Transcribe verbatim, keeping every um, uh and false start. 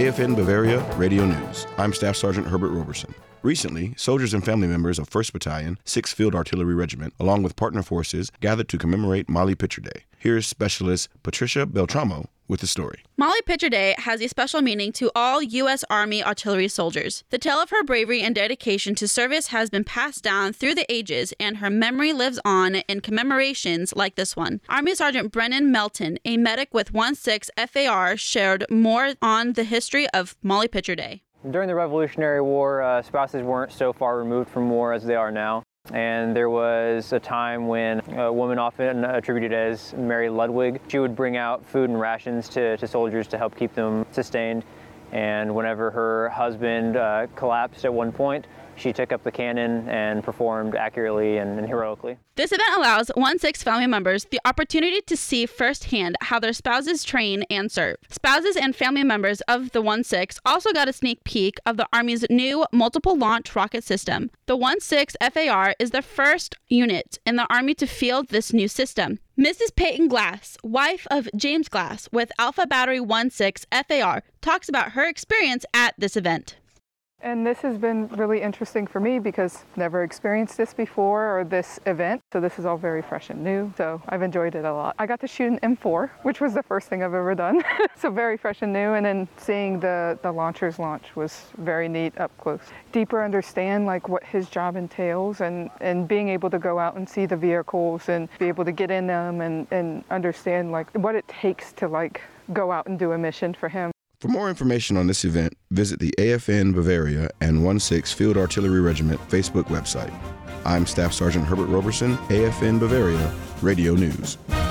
A F N Bavaria Radio News. I'm Staff Sergeant Herbert Roberson. Recently, soldiers and family members of first Battalion, sixth Field Artillery Regiment, along with partner forces, gathered to commemorate Molly Pitcher Day. Here's Specialist Patricia Beltramo with the story. Molly Pitcher Day has a special meaning to all U S Army artillery soldiers. The tale of her bravery and dedication to service has been passed down through the ages, and her memory lives on in commemorations like this one. Army Sergeant Brennan Melton, a medic with one six F A R, shared more on the history of Molly Pitcher Day. During the Revolutionary War, uh, spouses weren't so far removed from war as they are now. And there was a time when a woman, often attributed as Mary Ludwig, she would bring out food and rations to, to soldiers to help keep them sustained. And whenever her husband uh, collapsed at one point, she took up the cannon and performed accurately and, and heroically. This event allows one six family members the opportunity to see firsthand how their spouses train and serve. Spouses and family members of the one six also got a sneak peek of the Army's new multiple launch rocket system. The one six F A R is the first unit in the Army to field this new system. Missus Peyton Glass, wife of James Glass with Alpha Battery one six F A R, talks about her experience at this event. And this has been really interesting for me because never experienced this before or this event. So this is all very fresh and new. So I've enjoyed it a lot. I got to shoot an M four, which was the first thing I've ever done. So very fresh and new. And then seeing the, the launchers launch was very neat up close. Deeper understand like what his job entails and, and being able to go out and see the vehicles and be able to get in them and, and understand like what it takes to like go out and do a mission for him. For more information on this event, visit the A F N Bavaria and one six Field Artillery Regiment Facebook website. I'm Staff Sergeant Herbert Roberson, A F N Bavaria Radio News.